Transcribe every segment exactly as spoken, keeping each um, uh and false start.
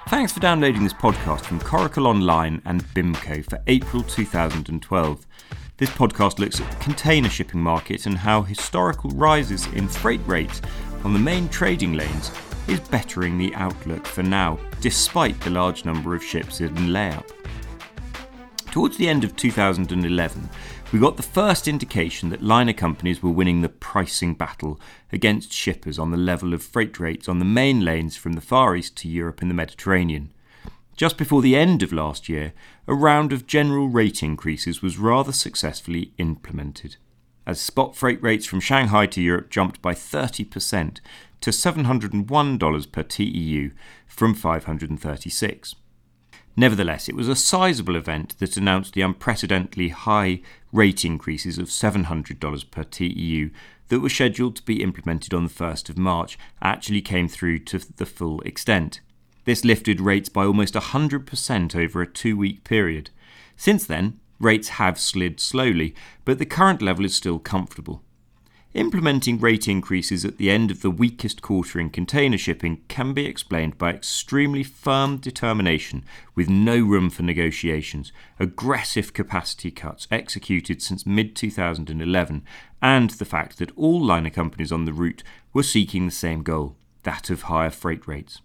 Thanks for downloading this podcast from Coracle Online and B I M C O for April two thousand twelve. This podcast looks at the container shipping market and how historical rises in freight rates on the main trading lanes is bettering the outlook for now, despite the large number of ships in layup. Towards the end of two thousand eleven, we got the first indication that liner companies were winning the pricing battle against shippers on the level of freight rates on the main lanes from the Far East to Europe and the Mediterranean. Just before the end of last year, a round of general rate increases was rather successfully implemented, as spot freight rates from Shanghai to Europe jumped by thirty percent to seven hundred one dollars per T E U from five hundred thirty-six dollars. Nevertheless, it was a sizable event that announced the unprecedentedly high rate increases of seven hundred dollars per T E U that were scheduled to be implemented on the first of March actually came through to the full extent. This lifted rates by almost one hundred percent over a two-week period. Since then, rates have slid slowly, but the current level is still comfortable. Implementing rate increases at the end of the weakest quarter in container shipping can be explained by extremely firm determination with no room for negotiations, aggressive capacity cuts executed since mid twenty eleven, and the fact that all liner companies on the route were seeking the same goal, that of higher freight rates.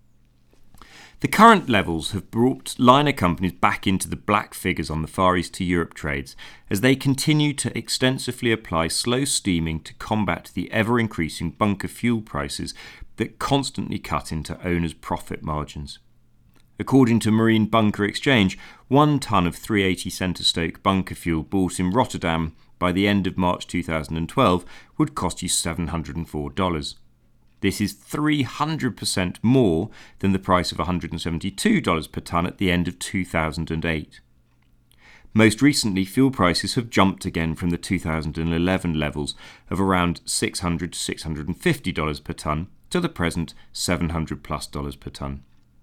The current levels have brought liner companies back into the black figures on the Far East to Europe trades as they continue to extensively apply slow steaming to combat the ever-increasing bunker fuel prices that constantly cut into owners' profit margins. According to Marine Bunker Exchange, one tonne of three eighty Centrestoke bunker fuel bought in Rotterdam by the end of March two thousand twelve would cost you seven hundred four dollars. This is three hundred percent more than the price of one hundred seventy-two dollars per tonne at the end of two thousand eight. Most recently, fuel prices have jumped again from the two thousand eleven levels of around six hundred to six hundred fifty dollars per tonne to the present seven hundred plus dollars per tonne.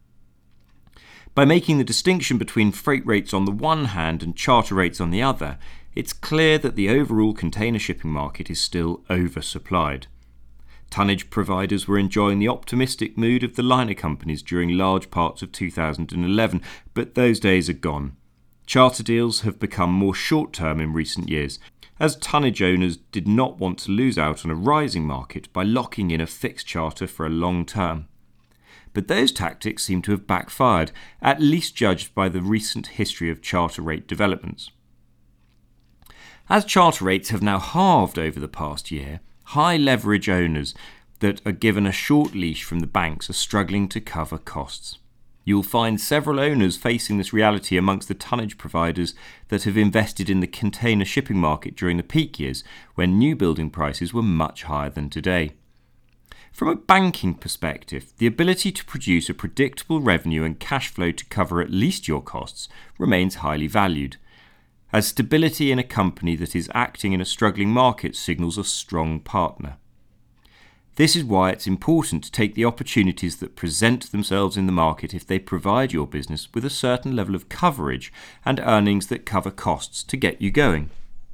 By making the distinction between freight rates on the one hand and charter rates on the other, it's clear that the overall container shipping market is still oversupplied. Tonnage providers were enjoying the optimistic mood of the liner companies during large parts of two thousand eleven, but those days are gone. Charter deals have become more short-term in recent years, as tonnage owners did not want to lose out on a rising market by locking in a fixed charter for a long term. But those tactics seem to have backfired, at least judged by the recent history of charter rate developments. As charter rates have now halved over the past year, high leverage owners that are given a short leash from the banks are struggling to cover costs. You'll find several owners facing this reality amongst the tonnage providers that have invested in the container shipping market during the peak years when new building prices were much higher than today. From a banking perspective, the ability to produce a predictable revenue and cash flow to cover at least your costs remains highly valued, as stability in a company that is acting in a struggling market signals a strong partner. This is why it's important to take the opportunities that present themselves in the market if they provide your business with a certain level of coverage and earnings that cover costs to get you going.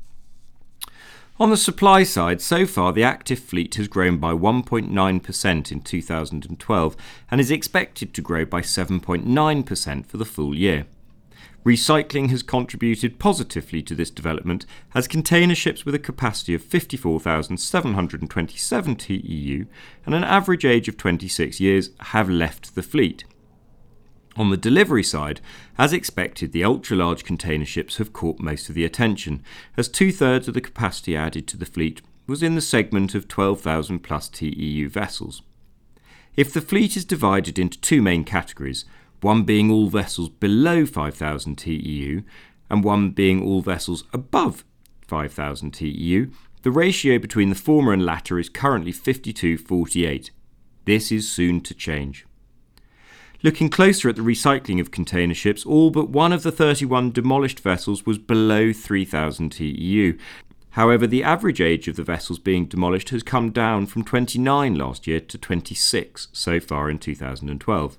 On the supply side, so far the active fleet has grown by one point nine percent in two thousand twelve and is expected to grow by seven point nine percent for the full year. Recycling has contributed positively to this development as container ships with a capacity of fifty-four thousand seven hundred twenty-seven T E U and an average age of twenty-six years have left the fleet. On the delivery side, as expected, the ultra-large container ships have caught most of the attention, as two-thirds of the capacity added to the fleet was in the segment of twelve thousand plus T E U vessels. If the fleet is divided into two main categories, one being all vessels below five thousand T E U and one being all vessels above five thousand T E U, the ratio between the former and latter is currently fifty-two forty-eight. This is soon to change. Looking closer at the recycling of container ships, all but one of the thirty-one demolished vessels was below three thousand T E U. However, the average age of the vessels being demolished has come down from twenty-nine last year to twenty-six so far in two thousand twelve.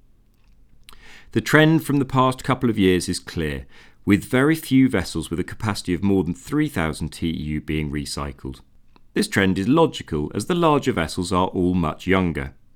The trend from the past couple of years is clear, with very few vessels with a capacity of more than three thousand T E U being recycled. This trend is logical as the larger vessels are all much younger.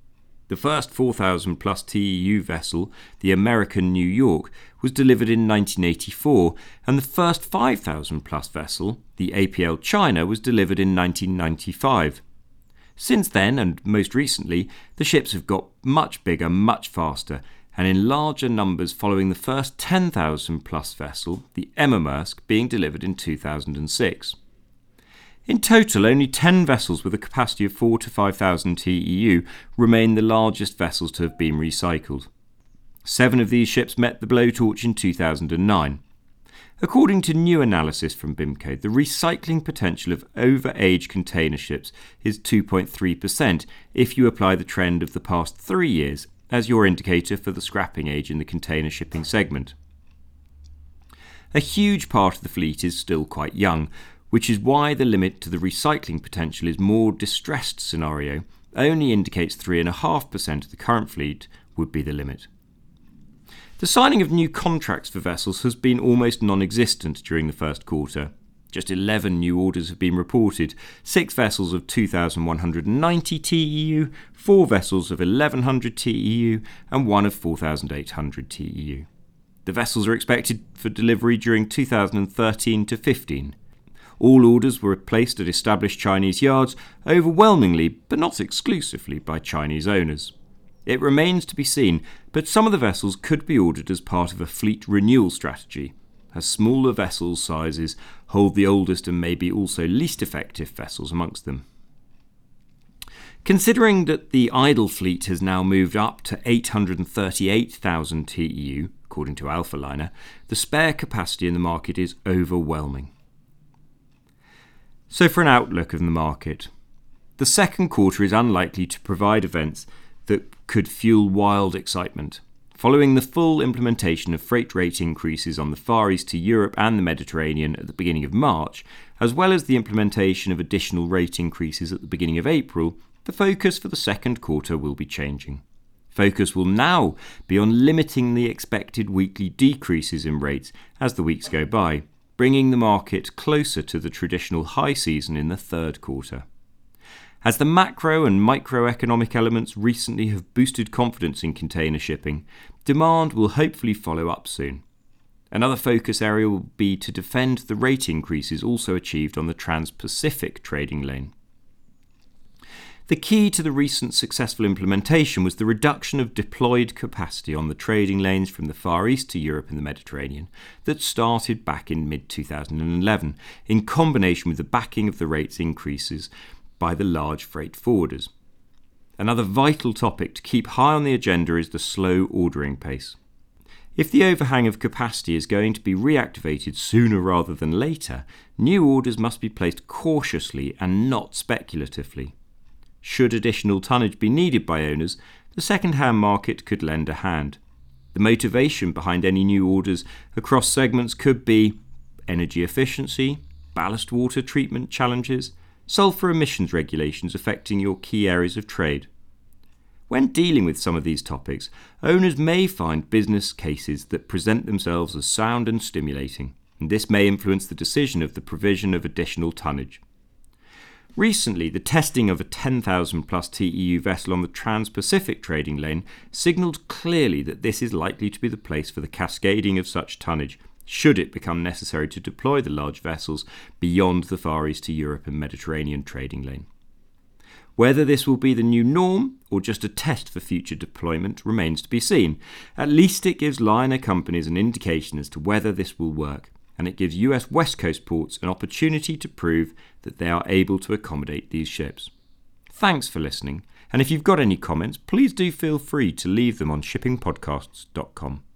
The first four thousand plus T E U vessel, the American New York, was delivered in nineteen eighty-four, and the first five thousand plus vessel, the A P L China, was delivered in nineteen ninety-five. Since then, and most recently, the ships have got much bigger, much faster, and in larger numbers following the first ten thousand plus vessel, the Emma Maersk, being delivered in two thousand six. In total, only ten vessels with a capacity of four to five thousand T E U remain the largest vessels to have been recycled. Seven of these ships met the blowtorch in two thousand nine. According to new analysis from BIMCO, the recycling potential of over-age container ships is two point three percent if you apply the trend of the past three years as your indicator for the scrapping age in the container shipping segment. A huge part of the fleet is still quite young, which is why the limit to the recycling potential is more distressed scenario only indicates three point five percent of the current fleet would be the limit. The signing of new contracts for vessels has been almost non-existent during the first quarter. Just eleven new orders have been reported, six vessels of two thousand one hundred ninety T E U, four vessels of eleven hundred T E U, and one of four thousand eight hundred T E U. The vessels are expected for delivery during two thousand thirteen to fifteen. All orders were placed at established Chinese yards, overwhelmingly, but not exclusively, by Chinese owners. It remains to be seen, but some of the vessels could be ordered as part of a fleet renewal strategy, as smaller vessel sizes hold the oldest and maybe also least effective vessels amongst them. Considering that the idle fleet has now moved up to eight hundred thirty-eight thousand T E U, according to Alphaliner, the spare capacity in the market is overwhelming. So for an outlook of the market, the second quarter is unlikely to provide events that could fuel wild excitement. Following the full implementation of freight rate increases on the Far East to Europe and the Mediterranean at the beginning of March, as well as the implementation of additional rate increases at the beginning of April, the focus for the second quarter will be changing. Focus will now be on limiting the expected weekly decreases in rates as the weeks go by, bringing the market closer to the traditional high season in the third quarter. As the macro and microeconomic elements recently have boosted confidence in container shipping, demand will hopefully follow up soon. Another focus area will be to defend the rate increases also achieved on the Trans-Pacific trading lane. The key to the recent successful implementation was the reduction of deployed capacity on the trading lanes from the Far East to Europe and the Mediterranean that started back in mid twenty eleven, in combination with the backing of the rates increases by the large freight forwarders. Another vital topic to keep high on the agenda is the slow ordering pace. If the overhang of capacity is going to be reactivated sooner rather than later, new orders must be placed cautiously and not speculatively. Should additional tonnage be needed by owners, the second-hand market could lend a hand. The motivation behind any new orders across segments could be energy efficiency, ballast water treatment challenges, sulfur emissions regulations affecting your key areas of trade. When dealing with some of these topics, owners may find business cases that present themselves as sound and stimulating, and this may influence the decision of the provision of additional tonnage. Recently, the testing of a ten thousand plus T E U vessel on the Trans-Pacific trading lane signalled clearly that this is likely to be the place for the cascading of such tonnage, should it become necessary to deploy the large vessels beyond the Far East to Europe and Mediterranean trading lane. Whether this will be the new norm or just a test for future deployment remains to be seen. At least it gives liner companies an indication as to whether this will work, and it gives U S West Coast ports an opportunity to prove that they are able to accommodate these ships. Thanks for listening, and if you've got any comments, please do feel free to leave them on shipping podcasts dot com.